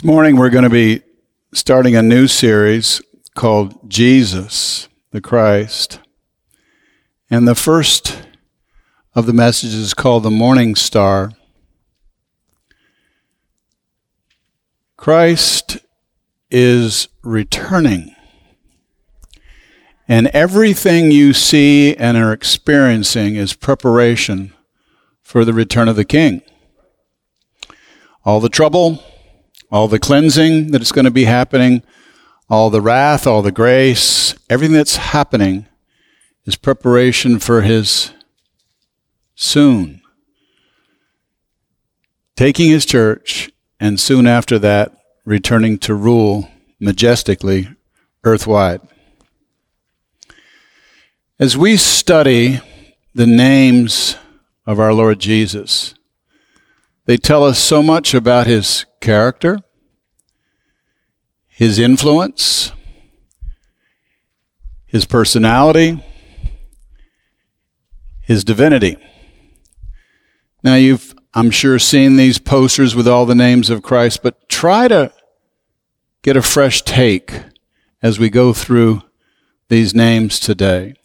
This morning we're going to be starting a new series called Jesus the Christ. And the first of the messages is called the Morning Star. Christ is returning. And everything you see and are experiencing is preparation for the return of the King. All the trouble, all the cleansing that is going to be happening, all the wrath, all the grace, everything that's happening is preparation for his soon taking his church, and soon after that, returning to rule majestically earthwide. As we study the names of our Lord Jesus, they tell us so much about his character, his influence, his personality, his divinity. Now you've, I'm sure, seen these posters with all the names of Christ, but try to get a fresh take as we go through these names today.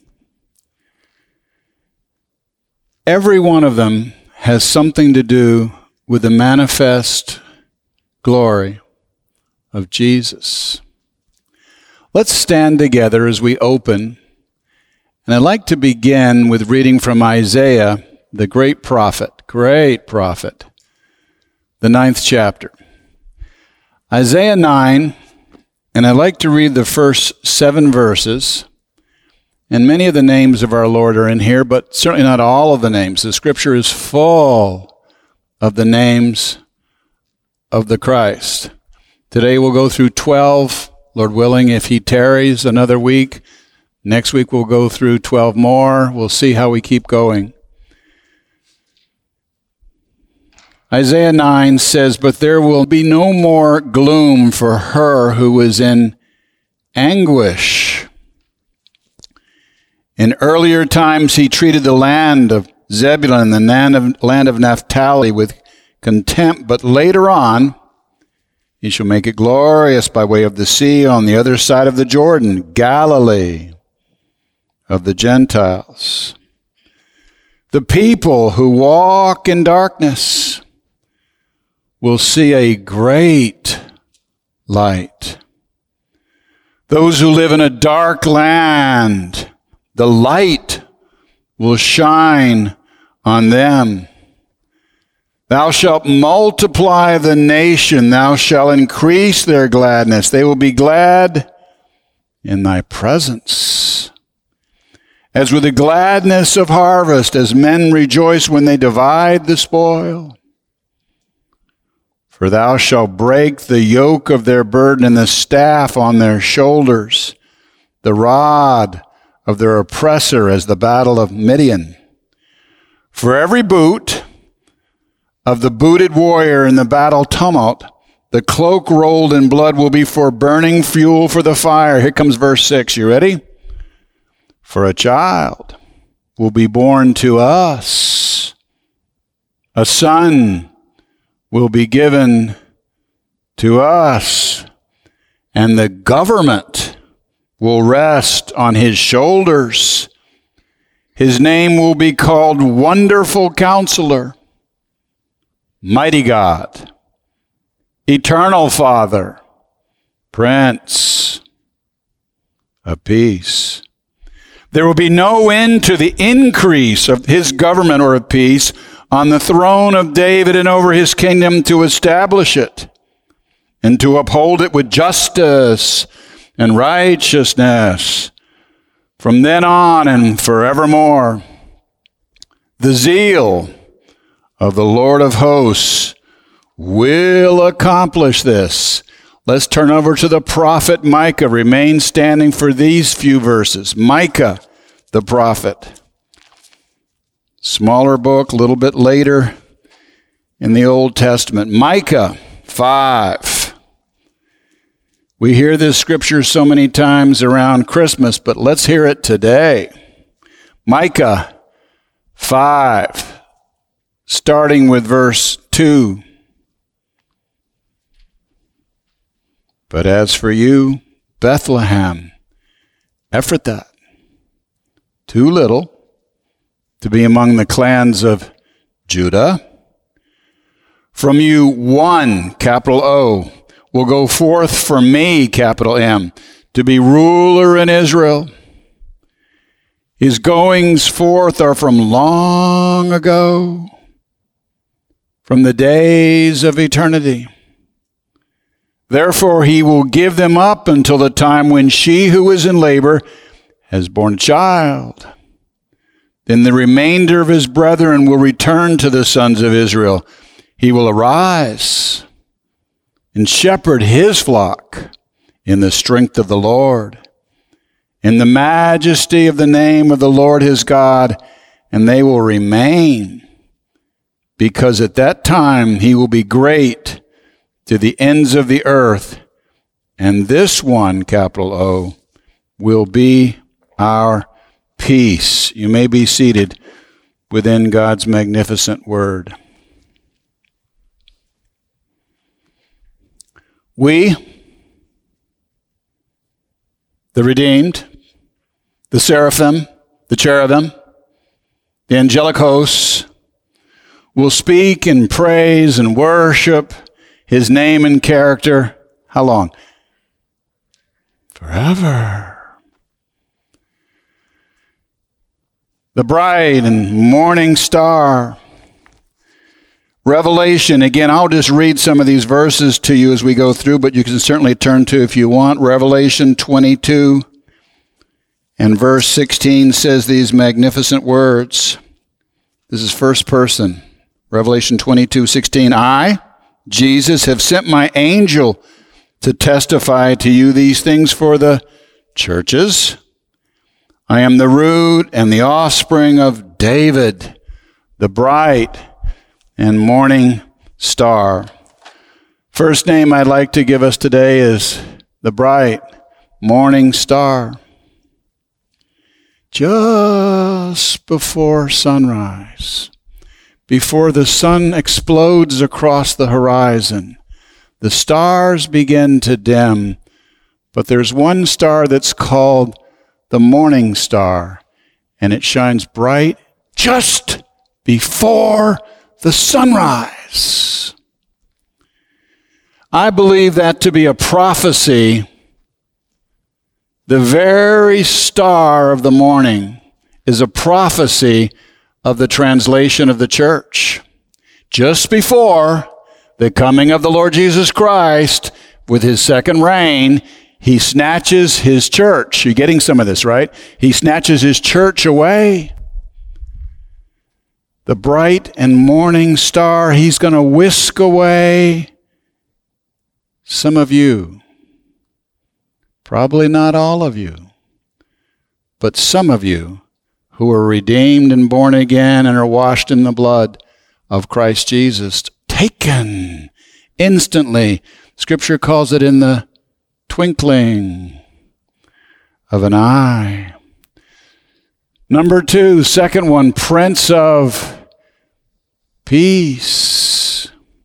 Every one of them has something to do with the manifest glory of Jesus. Let's stand together as we open. And I'd like to begin with reading from Isaiah, the great prophet, the 9th chapter. Isaiah 9, and I'd like to read the first 7 verses. And many of the names of our Lord are in here, but certainly not all of the names. The scripture is full of the names of the Christ. Today we'll go through 12, Lord willing, if he tarries another week. Next week we'll go through 12 more. We'll see how we keep going. Isaiah 9 says, "But there will be no more gloom for her who is in anguish. In earlier times he treated the land of Zebulun and the land of Naphtali with contempt, but later on he shall make it glorious by way of the sea on the other side of the Jordan, Galilee of the Gentiles. The people who walk in darkness will see a great light. Those who live in a dark land, the light will shine on them. Thou shalt multiply the nation. Thou shalt increase their gladness. They will be glad in thy presence. As with the gladness of harvest, as men rejoice when they divide the spoil. For thou shalt break the yoke of their burden and the staff on their shoulders, the rod of their oppressor as the battle of Midian. For every boot of the booted warrior in the battle tumult, the cloak rolled in blood will be for burning fuel for the fire." Here comes verse 6. You ready? "For a child will be born to us. A son will be given to us, and the government will rest on his shoulders. His name will be called Wonderful Counselor, Mighty God, Eternal Father, Prince of Peace. There will be no end to the increase of his government or of peace on the throne of David and over his kingdom, to establish it and to uphold it with justice and righteousness from then on and forevermore. The zeal of the Lord of hosts will accomplish this." Let's turn over to the prophet Micah. Remain standing for these few verses. Micah, the prophet. Smaller book, a little bit later in the Old Testament. Micah 5. We hear this scripture so many times around Christmas, but let's hear it today. Micah 5, starting with verse 2. But as for you, Bethlehem, Ephrathah, too little to be among the clans of Judah. From you one, capital O, will go forth for me, capital M, to be ruler in Israel. His goings forth are from long ago, from the days of eternity. Therefore he will give them up until the time when she who is in labor has borne a child. Then the remainder of his brethren will return to the sons of Israel. He will arise and shepherd his flock in the strength of the Lord, in the majesty of the name of the Lord his God, and they will remain, because at that time he will be great to the ends of the earth, and this one, capital O, will be our peace. You may be seated within God's magnificent word. We, the redeemed, the seraphim, the cherubim, the angelic hosts, will speak and praise and worship his name and character. How long? Forever. The bright and morning star. Revelation, again, I'll just read some of these verses to you as we go through, but you can certainly turn to, if you want, Revelation 22 and verse 16 says these magnificent words. This is first person. Revelation 22:16. I, Jesus, have sent my angel to testify to you these things for the churches. I am the root and the offspring of David, the bright and morning star. First name I'd like to give us today is the bright morning star. Just before sunrise, before the sun explodes across the horizon, the stars begin to dim, but there's one star that's called the morning star, and it shines bright just before the sunrise. I believe that to be a prophecy. The very star of the morning is a prophecy of the translation of the church. Just before the coming of the Lord Jesus Christ with his second reign, he snatches his church. You're getting some of this, right? He snatches his church away. The bright and morning star, he's going to whisk away some of you. Probably not all of you, but some of you who are redeemed and born again and are washed in the blood of Christ Jesus. Taken instantly. Scripture calls it in the twinkling of an eye. Number two, second one, Prince of Peace.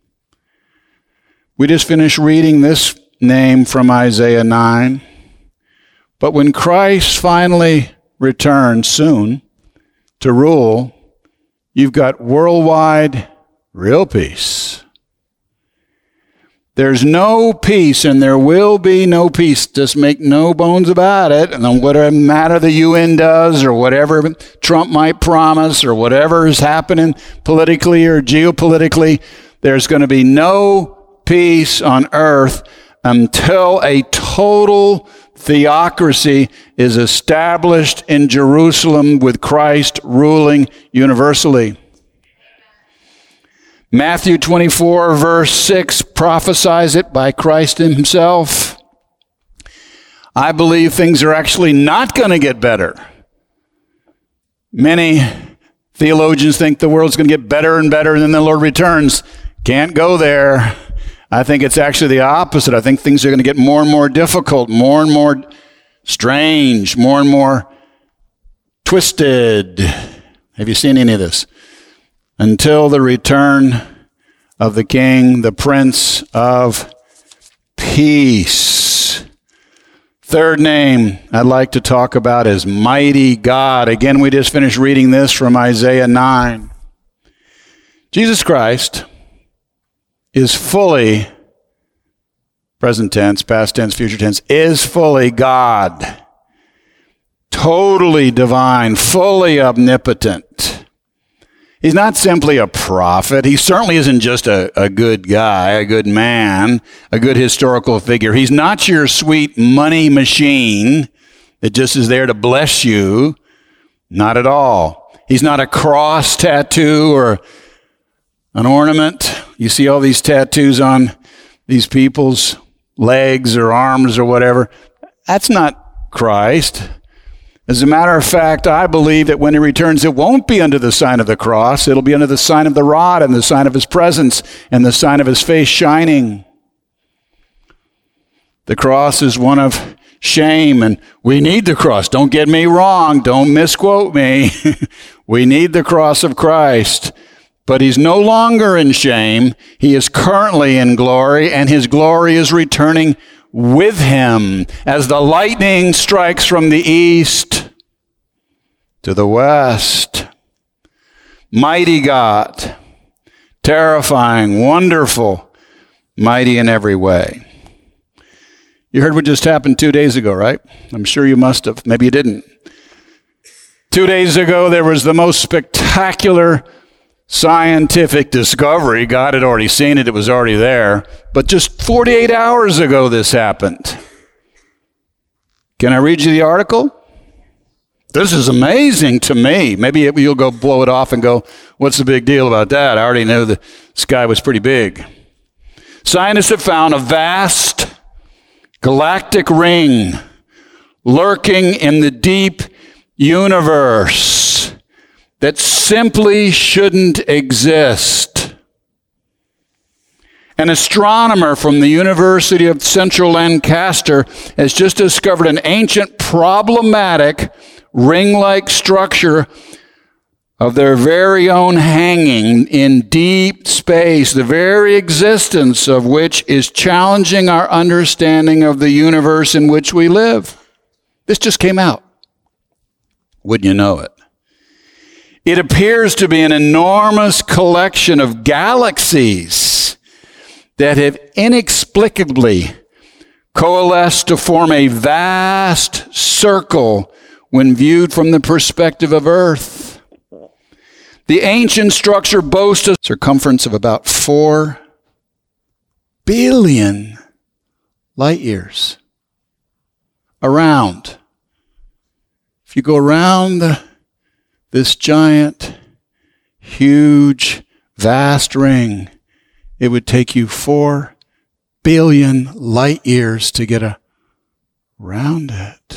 We just finished reading this name from Isaiah 9. But when Christ finally returns soon to rule, you've got worldwide real peace. There's no peace, and there will be no peace. Just make no bones about it. And then whatever matter the UN does, or whatever Trump might promise, or whatever is happening politically or geopolitically, there's going to be no peace on earth until a total theocracy is established in Jerusalem with Christ ruling universally. Matthew 24, verse 6 prophesies it by Christ himself. I believe things are actually not going to get better. Many theologians think the world's going to get better and better, and then the Lord returns. Can't go there. I think it's actually the opposite. I think things are going to get more and more difficult, more and more strange, more and more twisted. Have you seen any of this? Until the return of the King, the Prince of peace. Third name I'd like to talk about is Mighty God. Again, we just finished reading this from Isaiah 9. Jesus Christ is fully, present tense, past tense, future tense, is fully God. Totally divine, fully omnipotent. He's not simply a prophet. He certainly isn't just a good guy, a good man, a good historical figure. He's not your sweet money machine that just is there to bless you. Not at all. He's not a cross tattoo or an ornament. You see all these tattoos on these people's legs or arms or whatever. That's not Christ. As a matter of fact, I believe that when he returns, it won't be under the sign of the cross. It'll be under the sign of the rod and the sign of his presence and the sign of his face shining. The cross is one of shame, and we need the cross. Don't get me wrong. Don't misquote me. We need the cross of Christ. But he's no longer in shame. He is currently in glory, and his glory is returning with him as the lightning strikes from the east to the west. Mighty God, terrifying, wonderful, mighty in every way. You heard what just happened 2 days ago, right? I'm sure you must have. Maybe you didn't. 2 days ago, there was the most spectacular scientific discovery. God had already seen it. It was already there. But just 48 hours ago, this happened. Can I read you the article? This is amazing to me. Maybe you'll go blow it off and go, what's the big deal about that? I already knew the sky was pretty big. Scientists have found a vast galactic ring lurking in the deep universe that simply shouldn't exist. An astronomer from the University of Central Lancaster has just discovered an ancient, problematic, ring-like structure of their very own hanging in deep space, the very existence of which is challenging our understanding of the universe in which we live. This just came out. Wouldn't you know it? It appears to be an enormous collection of galaxies that have inexplicably coalesced to form a vast circle when viewed from the perspective of Earth. The ancient structure boasts a circumference of about 4 billion light years around. If you go around this giant, huge, vast ring, it would take you 4 billion light years to get around it.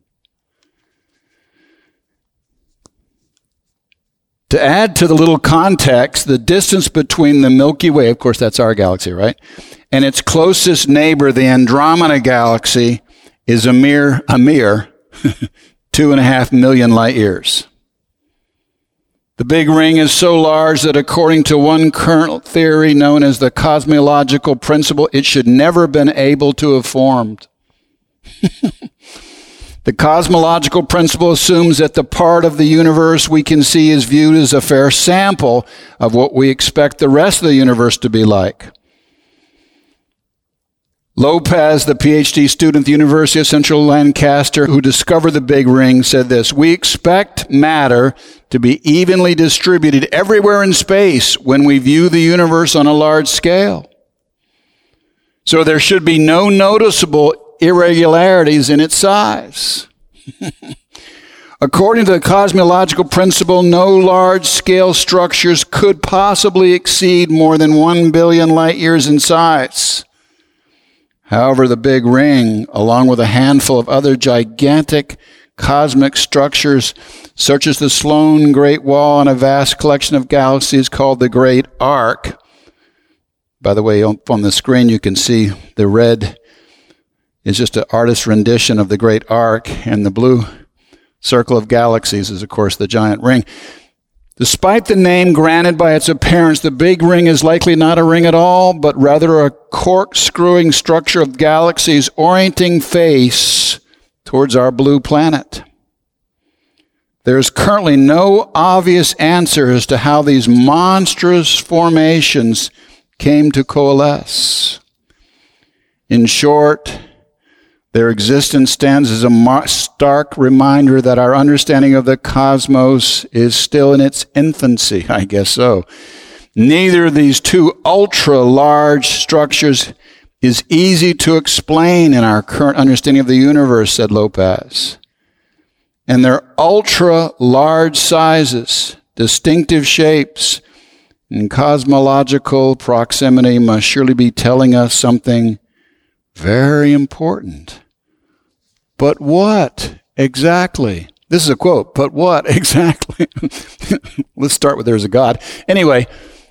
To add to the little context, the distance between the Milky Way, of course that's our galaxy, right? And its closest neighbor, the Andromeda galaxy, is a mere 2.5 million light years. The big ring is so large that according to one current theory known as the cosmological principle, it should never have been able to have formed. The cosmological principle assumes that the part of the universe we can see is viewed as a fair sample of what we expect the rest of the universe to be like. Lopez, the PhD student at the University of Central Lancaster who discovered the big ring, said this: "We expect matter to be evenly distributed everywhere in space when we view the universe on a large scale. So there should be no noticeable irregularities in its size." According to the cosmological principle, no large-scale structures could possibly exceed more than 1 billion light years in size. However, the Big Ring, along with a handful of other gigantic cosmic structures, such as the Sloan Great Wall and a vast collection of galaxies called the Great Arc. By the way, on the screen you can see the red is just an artist's rendition of the Great Arc, and the blue circle of galaxies is, of course, the giant ring. Despite the name granted by its appearance, the big ring is likely not a ring at all, but rather a corkscrewing structure of galaxies orienting face towards our blue planet. There is currently no obvious answer as to how these monstrous formations came to coalesce. In short, their existence stands as a stark reminder that our understanding of the cosmos is still in its infancy. I guess so. Neither of these two ultra-large structures is easy to explain in our current understanding of the universe, said Lopez. And their ultra-large sizes, distinctive shapes, and cosmological proximity must surely be telling us something very important. But what exactly? This is a quote. But what exactly? Let's start with there's a God. Anyway,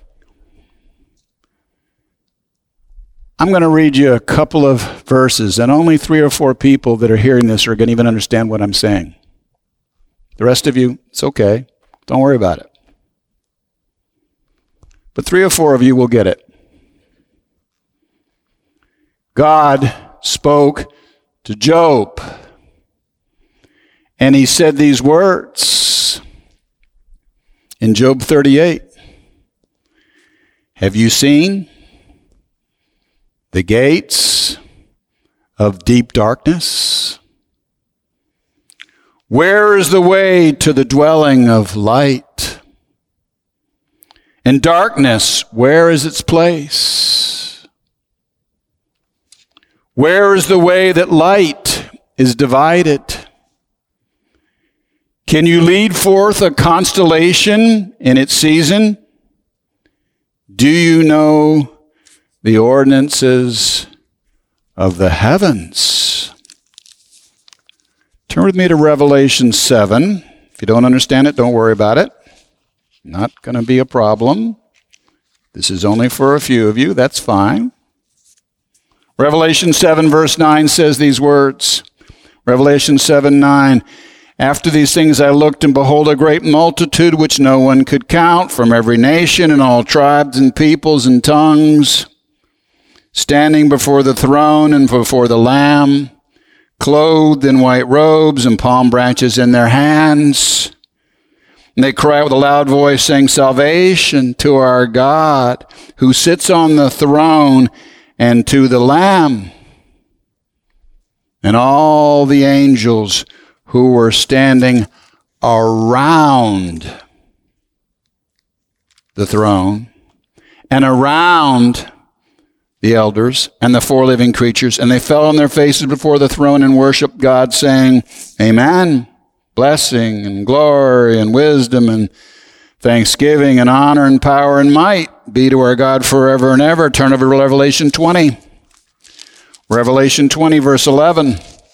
I'm going to read you a couple of verses, and only 3 or 4 people that are hearing this are going to even understand what I'm saying. The rest of you, it's okay. Don't worry about it. But 3 or 4 of you will get it. God spoke to Job, and he said these words in Job 38. Have you seen the gates of deep darkness? Where is the way to the dwelling of light? And darkness, where is its place? Where is the way that light is divided? Can you lead forth a constellation in its season? Do you know the ordinances of the heavens? Turn with me to Revelation 7. If you don't understand it, don't worry about it. Not going to be a problem. This is only for a few of you. That's fine. Revelation 7 verse 9 says these words. Revelation 7:9. After these things I looked, and behold, a great multitude which no one could count, from every nation and all tribes and peoples and tongues, standing before the throne and before the Lamb, clothed in white robes and palm branches in their hands. And they cry out with a loud voice, saying, Salvation to our God, who sits on the throne, and to the Lamb. And all the angels who were standing around the throne and around the elders and the 4 living creatures, and they fell on their faces before the throne and worshiped God, saying, Amen. Blessing and glory and wisdom and thanksgiving and honor and power and might be to our God forever and ever. Turn over to Revelation 20. Revelation 20, verse 11.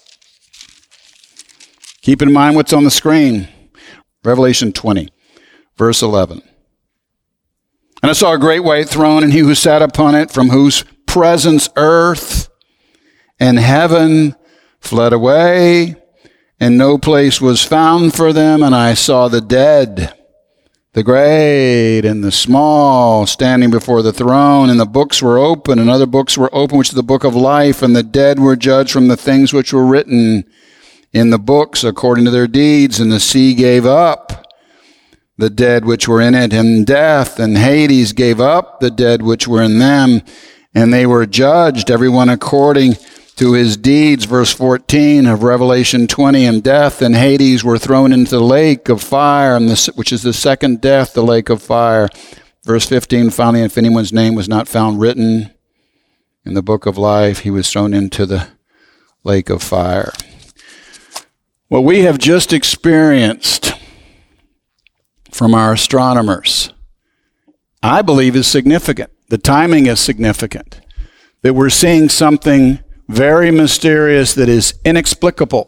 Keep in mind what's on the screen. Revelation 20, verse 11. And I saw a great white throne, and he who sat upon it, from whose presence earth and heaven fled away, and no place was found for them. And I saw the dead, the great and the small, standing before the throne, and the books were open, and other books were open, which is the book of life, and the dead were judged from the things which were written in the books according to their deeds. And the sea gave up the dead which were in it, and death and Hades gave up the dead which were in them, and they were judged, everyone according to his deeds. Verse 14 of Revelation 20, and death and Hades were thrown into the lake of fire, which is the second death, the lake of fire. Verse 15, finally, if anyone's name was not found written in the book of life, he was thrown into the lake of fire. What we have just experienced from our astronomers, I believe, is significant. The timing is significant. That we're seeing something very mysterious that is inexplicable.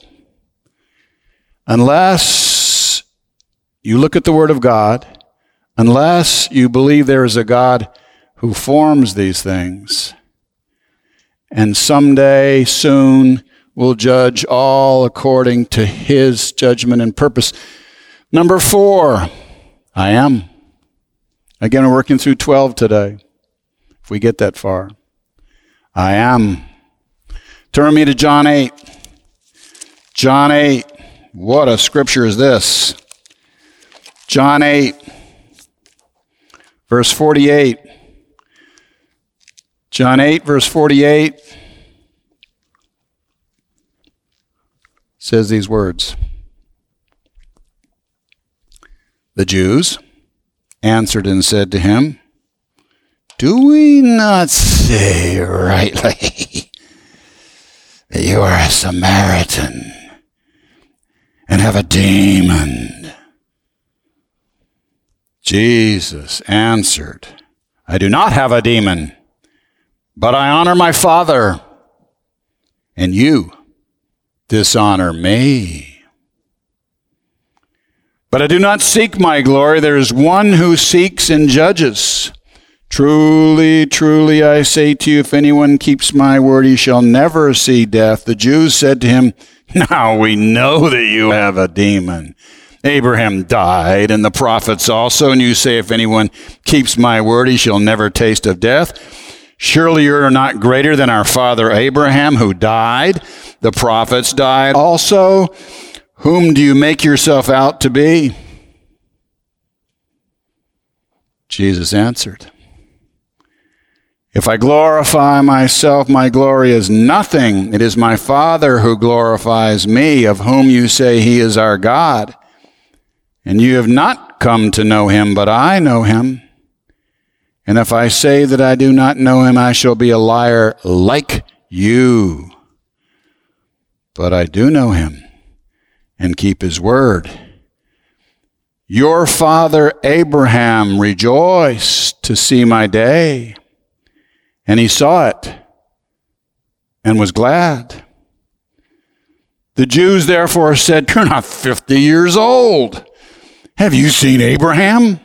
Unless you look at the Word of God, unless you believe there is a God who forms these things, and someday, soon, will judge all according to his judgment and purpose. Number 4, I am. Again, we're working through 12 today, if we get that far. I am. Turn me to John 8. John 8. What a scripture is this? John 8, verse 48. John 8, verse 48 says these words. The Jews answered and said to him, do we not say rightly that you are a Samaritan and have a demon? Jesus answered, I do not have a demon, but I honor my Father, and you dishonor me. But I do not seek my glory. There is one who seeks and judges. Truly, truly, I say to you, if anyone keeps my word, he shall never see death. The Jews said to him, now we know that you have a demon. Abraham died, and the prophets also, and you say, if anyone keeps my word, he shall never taste of death. Surely you are not greater than our father Abraham, who died. The prophets died also. Whom do you make yourself out to be? Jesus answered, if I glorify myself, my glory is nothing. It is my Father who glorifies me, of whom you say he is our God. And you have not come to know him, but I know him. And if I say that I do not know him, I shall be a liar like you. But I do know him and keep his word. Your father Abraham rejoiced to see my day, and he saw it and was glad. The Jews therefore said, you're not 50 years old. Have you seen Abraham?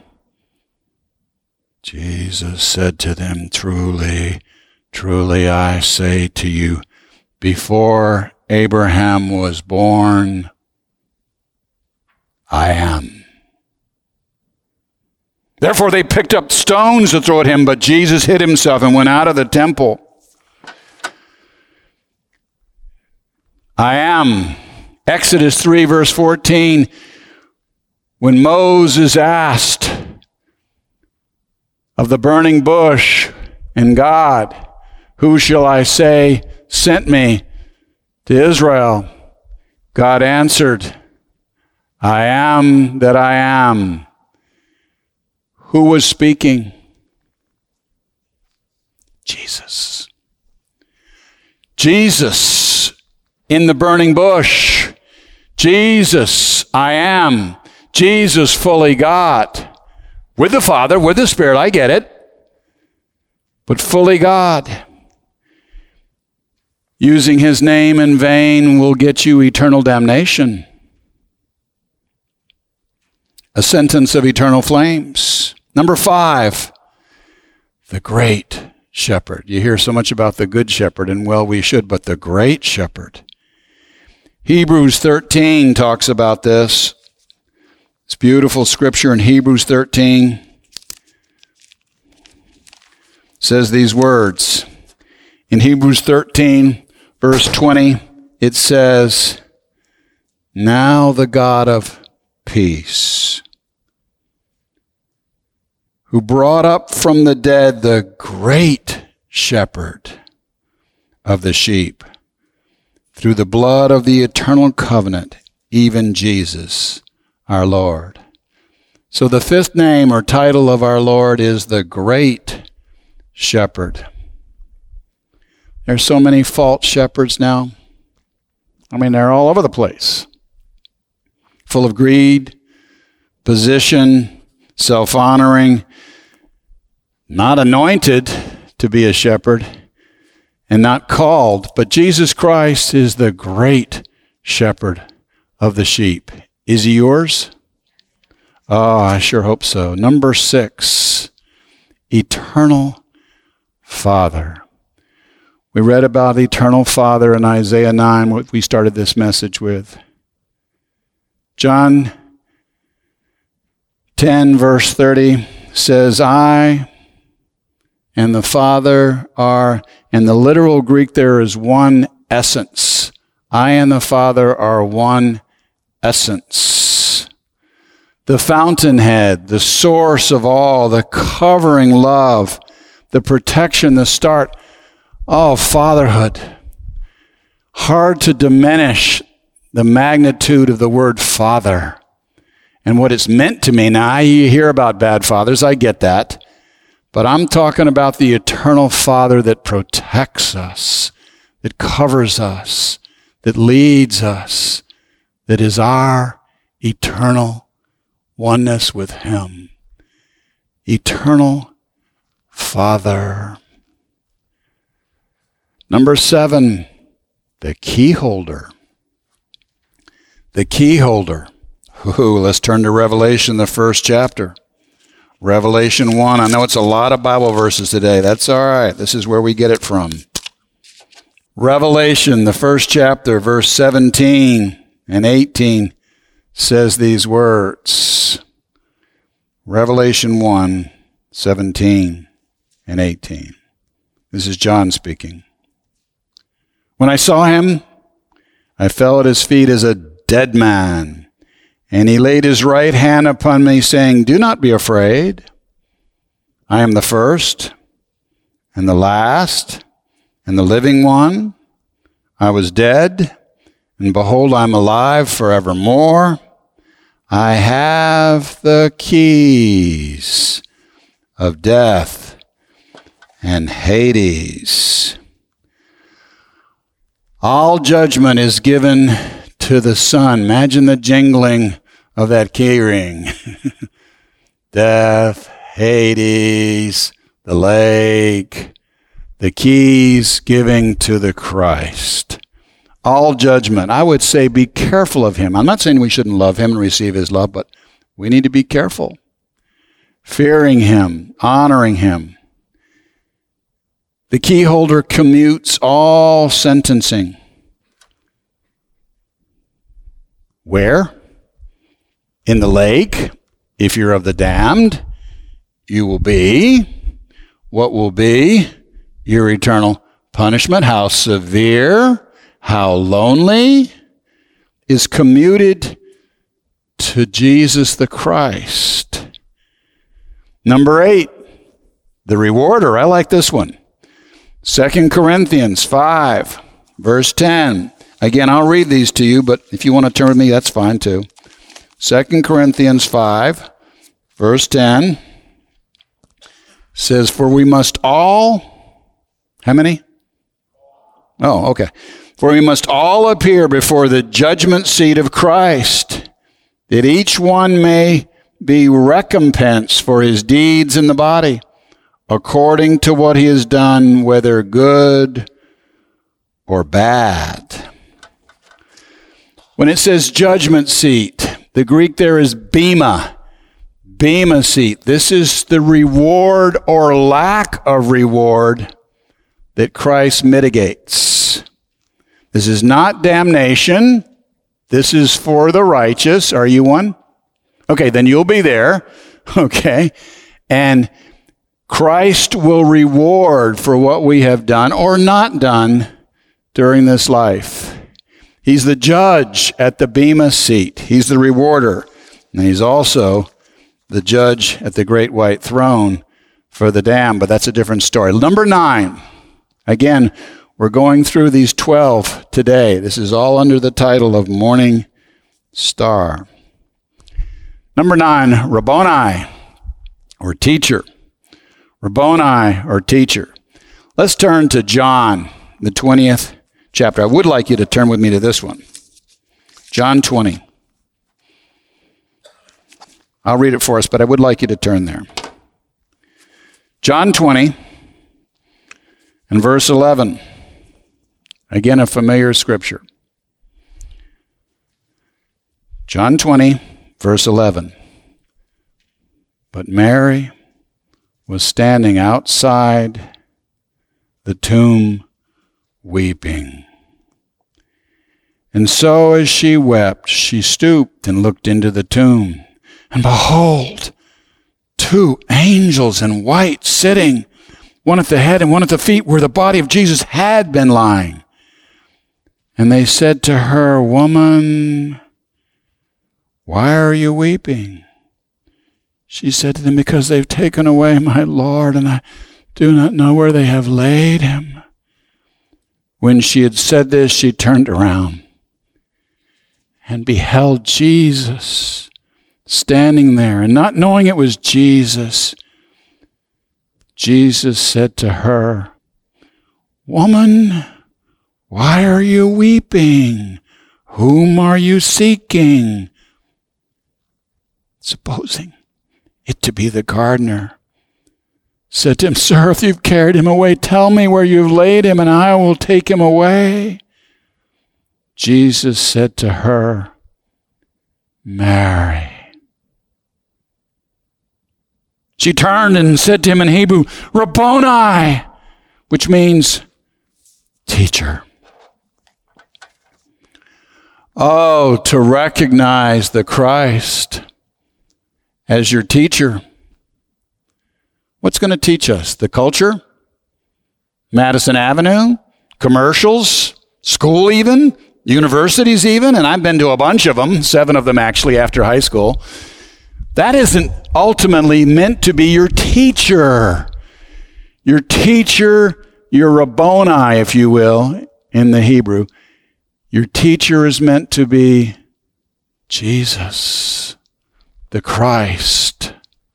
Jesus said to them, truly, truly, I say to you, before Abraham was born, I am. Therefore they picked up stones to throw at him, but Jesus hid himself and went out of the temple. I am. Exodus 3, verse 14. When Moses asked of the burning bush and God, who shall I say sent me to Israel? God answered, I am that I am. Who was speaking? Jesus. Jesus in the burning bush. Jesus, I am. Jesus, fully God. With the Father, with the Spirit, I get it. But fully God. Using his name in vain will get you eternal damnation. A sentence of eternal flames. Number 5, the great shepherd. You hear so much about the good shepherd, and well, we should, but the great shepherd. Hebrews 13 talks about this. It's beautiful scripture in Hebrews 13. It says these words. In Hebrews 13, verse 20, it says, now the God of peace, who brought up from the dead the great shepherd of the sheep, through the blood of the eternal covenant, even Jesus, our Lord. So the 5th name or title of our Lord is the Great Shepherd. There's so many false shepherds now. I mean, they're all over the place. Full of greed, position, self-honoring, not anointed to be a shepherd, and not called. But Jesus Christ is the great shepherd of the sheep. Is he yours? Oh, I sure hope so. Number 6, eternal Father. We read about eternal Father in Isaiah 9, what we started this message with. John 10, verse 30 says, I and the Father are, and the literal Greek there is one essence. I and the Father are one essence. The fountainhead, the source of all, the covering love, the protection, the start. Oh, fatherhood. Hard to diminish the magnitude of the word father and what it's meant to me. Now, you hear about bad fathers, I get that. But I'm talking about the eternal Father that protects us, that covers us, that leads us, that is our eternal oneness with Him. Eternal Father. Number 7, the key holder. The key holder. Ooh, let's turn to Revelation, the first chapter. Revelation 1. I know it's a lot of Bible verses today. That's all right. This is where we get it from. Revelation, the first chapter, verse 17 and 18 says these words. Revelation 1, 17 and 18. This is John speaking. When I saw him, I fell at his feet as a dead man. And he laid his right hand upon me, saying, do not be afraid. I am the first and the last and the living one. I was dead, and behold, I am alive forevermore. I have the keys of death and Hades. All judgment is given to the Son. Imagine the jingling of that key ring. Death, Hades, the lake, the keys giving to the Christ. All judgment. I would say be careful of him. I'm not saying we shouldn't love him and receive his love, but we need to be careful. Fearing him, honoring him. The key holder commutes all sentencing. Where? In the lake. If you're of the damned, you will be. What will be? Your eternal punishment. How severe, how lonely is commuted to Jesus the Christ. Number 8, the rewarder. I like this one. 2 Corinthians 5, verse 10. Again, I'll read these to you, but if you want to turn with me, that's fine too. 2 Corinthians 5, verse 10 says, for we must all, how many? Oh, okay. For we must all appear before the judgment seat of Christ, that each one may be recompensed for his deeds in the body, according to what he has done, whether good or bad. When it says judgment seat, the Greek there is bema seat. This is the reward or lack of reward that Christ mitigates. This is not damnation. This is for the righteous. Are you one? Okay, then you'll be there. Okay. And Christ will reward for what we have done or not done during this life. He's the judge at the bema seat. He's the rewarder. And he's also the judge at the great white throne for the damned. But that's a different story. Number 9. Again, we're going through these 12 today. This is all under the title of Morning Star. Number 9, Rabboni, or teacher. Rabboni, or teacher. Let's turn to John, the 20th chapter. I would like you to turn with me to this one. John 20. I'll read it for us, but I would like you to turn there. John 20 and verse 11. Again, a familiar scripture. John 20, verse 11. But Mary was standing outside the tomb weeping. And so as she wept, she stooped and looked into the tomb. And behold, 2 angels in white sitting, one at the head and one at the feet where the body of Jesus had been lying. And they said to her, Woman, why are you weeping? She said to them, Because they've taken away my Lord, and I do not know where they have laid him. When she had said this, she turned around and beheld Jesus standing there. And not knowing it was Jesus, Jesus said to her, Woman, why are you weeping? Whom are you seeking? Supposing it to be the gardener, said to him, Sir, if you've carried him away, tell me where you've laid him, and I will take him away. Jesus said to her, Mary. She turned and said to him in Hebrew, Rabboni, which means teacher. Oh, to recognize the Christ as your teacher. What's going to teach us? The culture? Madison Avenue? Commercials? School even? Universities even? And I've been to a bunch of them, 7 of them actually after high school. That isn't ultimately meant to be your teacher. Your teacher, your Rabboni, if you will, in the Hebrew. Your teacher is meant to be Jesus, the Christ.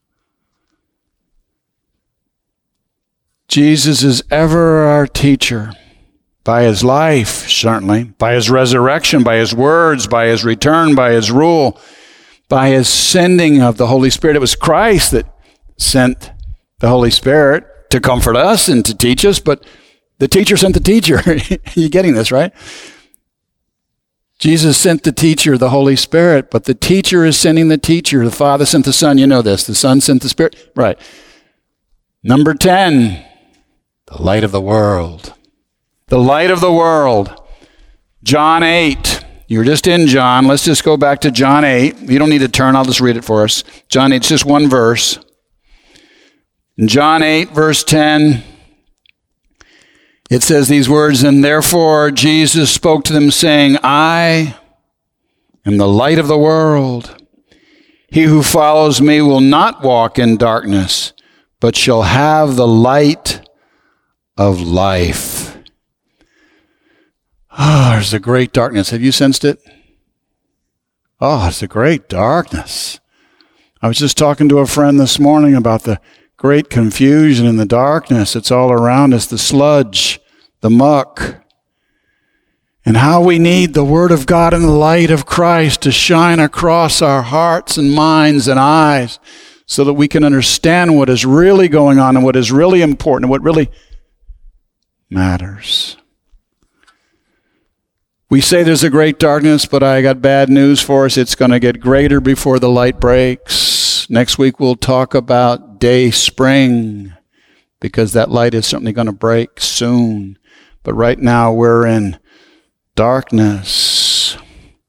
Jesus is ever our teacher, by his life, certainly, by his resurrection, by his words, by his return, by his rule, by his sending of the Holy Spirit. It was Christ that sent the Holy Spirit to comfort us and to teach us, but the teacher sent the teacher. You're getting this, right? Jesus sent the teacher, the Holy Spirit, but the teacher is sending the teacher. The Father sent the Son. You know this. The Son sent the Spirit. Right. Number 10, the light of the world. The light of the world. John 8. You're just in John. Let's just go back to John 8. You don't need to turn. I'll just read it for us. John 8, it's just one verse. In John 8, verse 10, it says these words, And therefore Jesus spoke to them, saying, I am the light of the world. He who follows me will not walk in darkness, but shall have the light of life. Oh, there's a great darkness. Have you sensed it? Oh, it's a great darkness. I was just talking to a friend this morning about the great confusion and the darkness that's all around us, the sludge, the muck, and how we need the Word of God and the light of Christ to shine across our hearts and minds and eyes so that we can understand what is really going on and what is really important and what really matters. We say there's a great darkness, but I got bad news for us. It's going to get greater before the light breaks. Next week we'll talk about day spring, because that light is certainly going to break soon. But right now we're in darkness.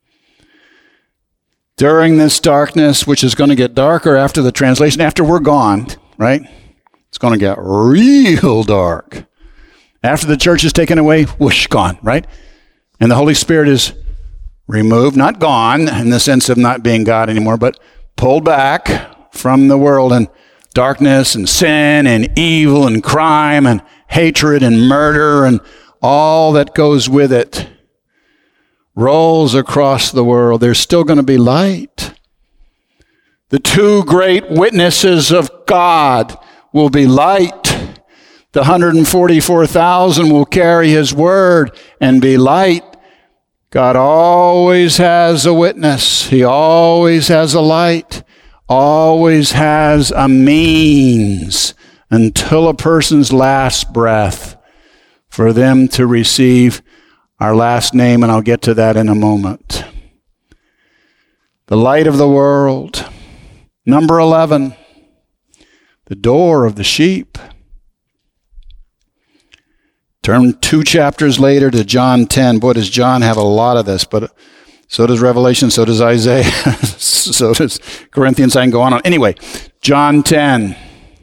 During this darkness, which is going to get darker after the translation, after we're gone, right? It's going to get real dark. After the church is taken away, whoosh, gone, right? And the Holy Spirit is removed, not gone in the sense of not being God anymore, but pulled back from the world, and darkness and sin and evil and crime and hatred and murder and all that goes with it rolls across the world. There's still going to be light. The 2 great witnesses of God will be light. The 144,000 will carry his word and be light. God always has a witness. He always has a light, always has a means until a person's last breath for them to receive our last name, and I'll get to that in a moment. The light of the world. Number 11, the door of the sheep. Turn 2 chapters later to John 10. Boy, does John have a lot of this, but So does Revelation, so does Isaiah, so does Corinthians. I can go on. Anyway, John 10,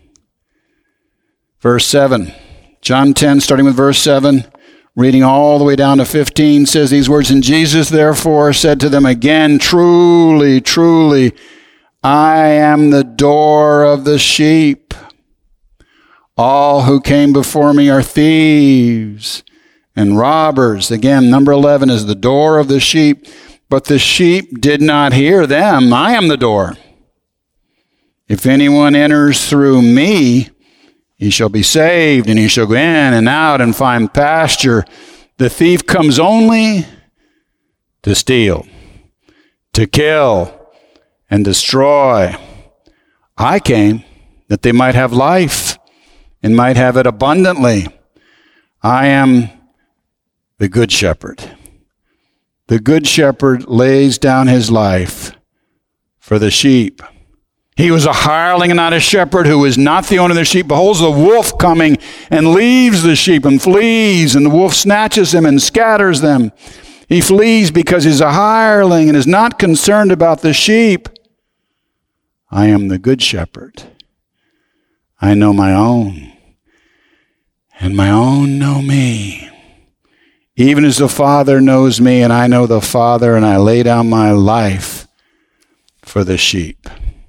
verse 7. John 10, starting with verse 7, reading all the way down to 15, says these words, "And Jesus therefore said to them again, Truly, truly, I am the door of the sheep. All who came before me are thieves and robbers." Again, number 11 is the door of the sheep. "But the sheep did not hear them. I am the door. If anyone enters through me, he shall be saved, and he shall go in and out and find pasture. The thief comes only to steal, to kill, and destroy. I came that they might have life and might have it abundantly. I am the good shepherd. The good shepherd lays down his life for the sheep. He was a hireling and not a shepherd, who is not the owner of the sheep, beholds the wolf coming and leaves the sheep and flees, and the wolf snatches them and scatters them. He flees because he's a hireling and is not concerned about the sheep. I am the good shepherd. I know my own, and my own know me. Even as the Father knows me, and I know the Father, and I lay down my life for the sheep."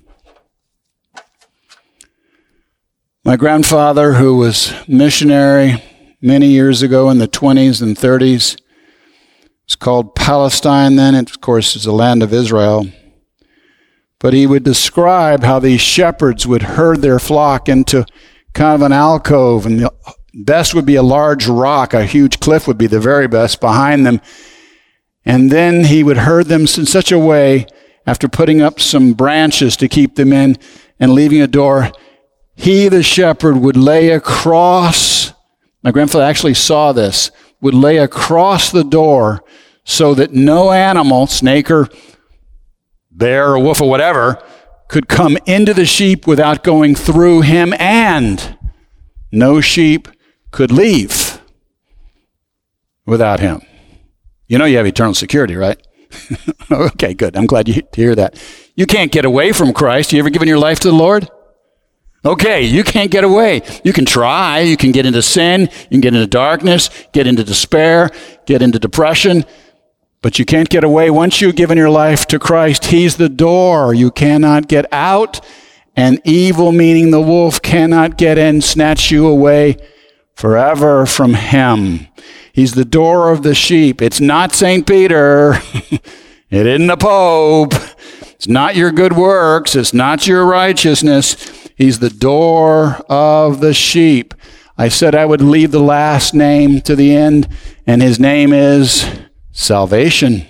My grandfather, who was missionary many years ago in the 20s and 30s, it's called Palestine then. It, of course, is the land of Israel. But he would describe how these shepherds would herd their flock into kind of an alcove, and the best would be a large rock. A huge cliff would be the very best behind them. And then he would herd them in such a way, after putting up some branches to keep them in and leaving a door, he, the shepherd, would lay across, my grandfather actually saw this, would lay across the door so that no animal, snake or bear or wolf or whatever, could come into the sheep without going through him, and no sheep could leave without him. You know you have eternal security, right? Okay, good. I'm glad to hear that. You can't get away from Christ. You ever given your life to the Lord? Okay, you can't get away. You can try. You can get into sin. You can get into darkness, get into despair, get into depression. But you can't get away. Once you've given your life to Christ, he's the door. You cannot get out. And evil, meaning the wolf, cannot get in, snatch you away forever from him. He's the door of the sheep. It's not St. Peter. It isn't the Pope. It's not your good works. It's not your righteousness. He's the door of the sheep. I said I would leave the last name to the end, and his name is salvation.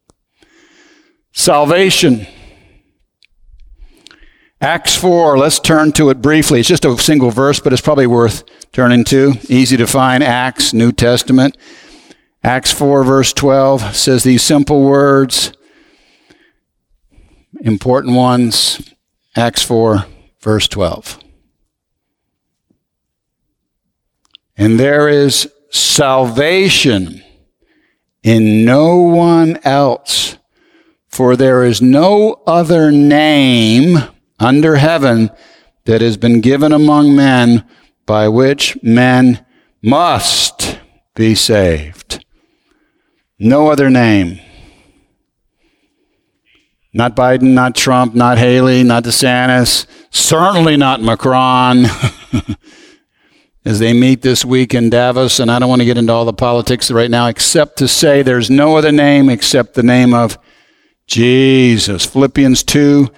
Salvation. Acts 4, let's turn to it briefly. It's just a single verse, but it's probably worth turning to. Easy to find, Acts, New Testament. Acts 4, verse 12 says these simple words, important ones. Acts 4, verse 12. And there is salvation in no one else, for there is no other name under heaven that has been given among men by which men must be saved. No other name. Not Biden, not Trump, not Haley, not DeSantis, certainly not Macron, as they meet this week in Davos. And I don't want to get into all the politics right now, except to say there's no other name except the name of Jesus. Philippians 2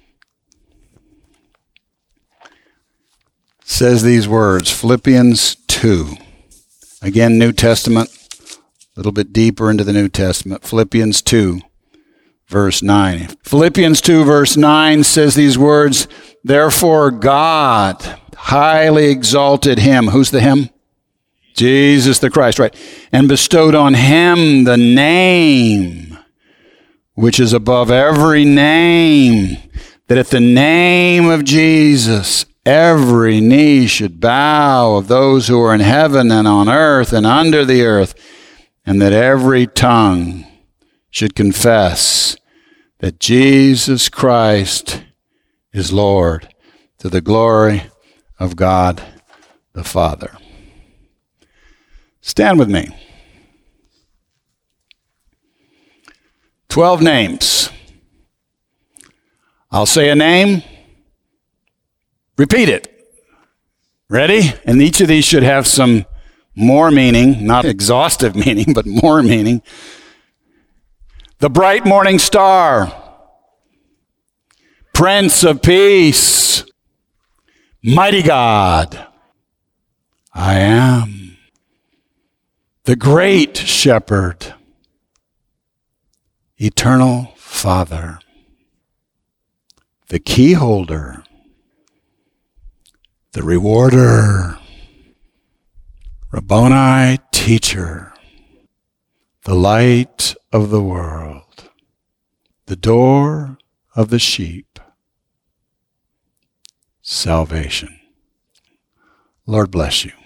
says these words, Philippians 2. Again, New Testament, a little bit deeper into the New Testament. Philippians 2, verse 9. Philippians 2, verse 9 says these words, therefore God highly exalted him. Who's the him? Jesus the Christ, right? And bestowed on him the name which is above every name, that at the name of Jesus every knee should bow, of those who are in heaven and on earth and under the earth, and that every tongue should confess that Jesus Christ is Lord, to the glory of God the Father. Stand with me. 12 names. I'll say a name. Repeat it. Ready? And each of these should have some more meaning, not exhaustive meaning, but more meaning. The bright morning star. Prince of Peace. Mighty God. I am. The great shepherd. Eternal Father. The key holder. The rewarder. Rabboni teacher. The light of the world. The door of the sheep. Salvation. Lord bless you.